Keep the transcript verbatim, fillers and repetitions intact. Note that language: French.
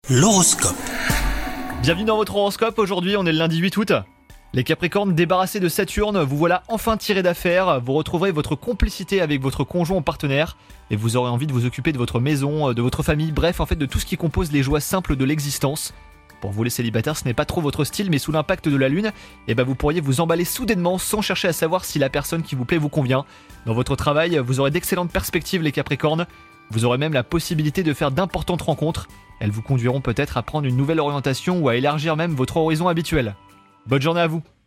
L'horoscope. Bienvenue dans votre horoscope, aujourd'hui on est le lundi huit août. Les Capricornes, débarrassés de Saturne, vous voilà enfin tirés d'affaire, vous retrouverez votre complicité avec votre conjoint ou partenaire et vous aurez envie de vous occuper de votre maison, de votre famille, bref en fait de tout ce qui compose les joies simples de l'existence. Pour vous les célibataires, ce n'est pas trop votre style, mais sous l'impact de la lune, eh ben vous pourriez vous emballer soudainement sans chercher à savoir si la personne qui vous plaît vous convient. Dans votre travail, vous aurez d'excellentes perspectives les Capricornes, vous aurez même la possibilité de faire d'importantes rencontres. Elles vous conduiront peut-être à prendre une nouvelle orientation ou à élargir même votre horizon habituel. Bonne journée à vous!